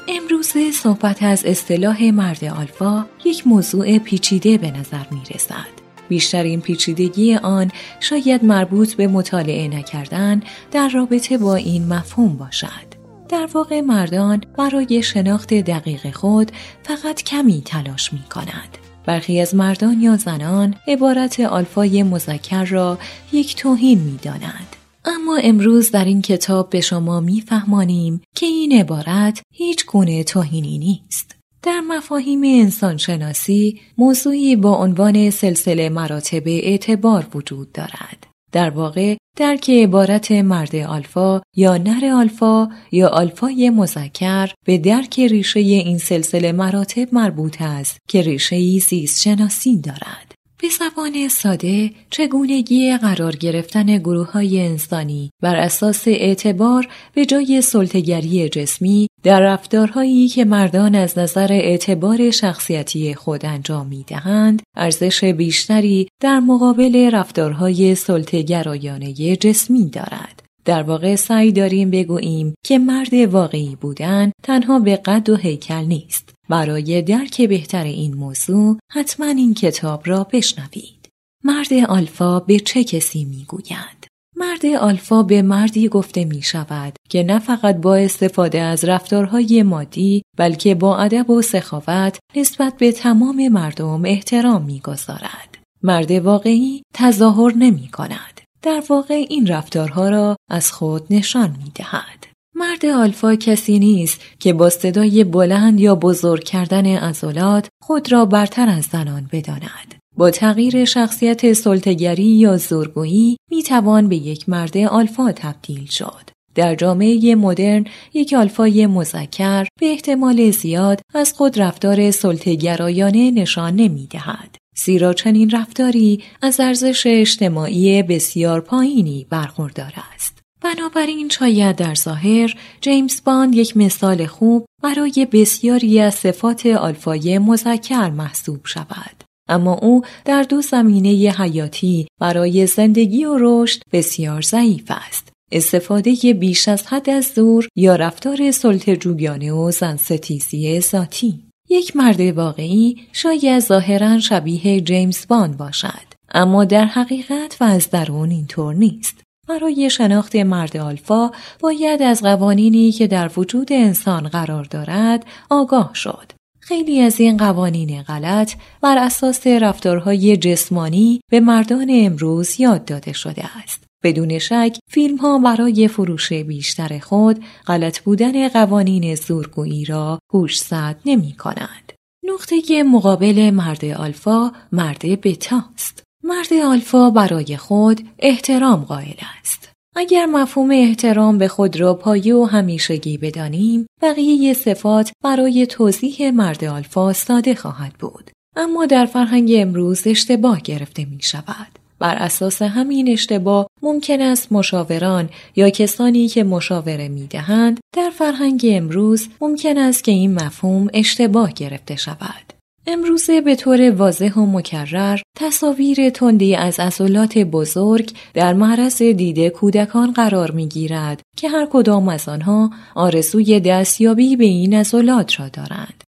امروزه صحبت از اصطلاح مرد آلفا یک موضوع پیچیده به نظر می رسد. بیشترین پیچیدگی آن شاید مربوط به مطالعه نکردن در رابطه با این مفهوم باشد. در واقع مردان برای شناخت دقیق خود فقط کمی تلاش می کنند. برخی از مردان یا زنان عبارت آلفای مذکر را یک توهین می دانند. اما امروز در این کتاب به شما می‌فهمانیم که این عبارت هیچ گونه توهینی نیست. در مفاهیم انسانشناسی موضوعی با عنوان سلسله مراتب اعتبار وجود دارد. در واقع درک عبارت مرد آلفا یا نر آلفا یا آلفای مذکر به درک ریشه این سلسله مراتب مربوط است که ریشه‌ای زیست شناسی دارد. به زبان ساده، چگونگی قرار گرفتن گروه‌های انسانی بر اساس اعتبار به جای سلطه‌گری جسمی در رفتارهایی که مردان از نظر اعتبار شخصیتی خود انجام می‌دهند، ارزش بیشتری در مقابل رفتارهای سلطه‌گرایانه جسمی دارد. در واقع سعی داریم بگوییم که مرد واقعی بودن تنها به قد و هیکل نیست. برای درک بهتر این موضوع حتما این کتاب را بشنوید. مرد آلفا به چه کسی میگویند؟ مرد آلفا به مردی گفته می شود که نه فقط با استفاده از رفتارهای مادی بلکه با ادب و سخاوت نسبت به تمام مردم احترام می‌گذارد. مرد واقعی تظاهر نمی کند. در واقع این رفتارها را از خود نشان می دهد. مرد آلفا کسی نیست که با صدای بلند یا بزرگ کردن عضلات خود را برتر از زنان بداند. با تغییر شخصیت سلطه‌گری یا زورگویی می توان به یک مرد آلفا تبدیل شد. در جامعه مدرن یک آلفای مذکر به احتمال زیاد از خود رفتار سلطه‌گرایانه نشان نمی دهد. زیرا چنین رفتاری از ارزش اجتماعی بسیار پایینی برخوردار است. بنابراین شاید در ظاهر جیمز باند یک مثال خوب برای بسیاری از صفات آلفای مذکر محسوب شود. اما او در دو زمینه حیاتی برای زندگی و رشد بسیار ضعیف است. استفاده بیش از حد از زور یا رفتار سلطه‌جویانه و زن‌ستیزی ذاتی. یک مرد واقعی شاید ظاهراً شبیه جیمز باند باشد، اما در حقیقت و از درون اینطور نیست. برای شناخت مرد آلفا باید از قوانینی که در وجود انسان قرار دارد آگاه شد. خیلی از این قوانین غلط بر اساس رفتارهای جسمانی به مردان امروز یاد داده شده است. بدون شک فیلم‌ها برای فروش بیشتر خود غلط بودن قوانین زورگویی را گوشزد نمی‌کنند. نقطه مقابل مرد آلفا مرد بتا است. مرد آلفا برای خود احترام قائل است. اگر مفهوم احترام به خود را پایه و همیشگی بدانیم، بقیه صفات برای توضیح مرد آلفا ساده خواهد بود. اما در فرهنگ امروز اشتباه گرفته می شود. بر اساس همین اشتباه ممکن است مشاوران یا کسانی که مشاوره می دهند در فرهنگ امروز ممکن است که این مفهوم اشتباه گرفته شود. امروزه به طور واضح و مکرر تصاویر تندی از عضلات بزرگ در معرض دید کودکان قرار می‌گیرد که هر کدام از آنها آرزوی دستیابی به این عضلات را دارند.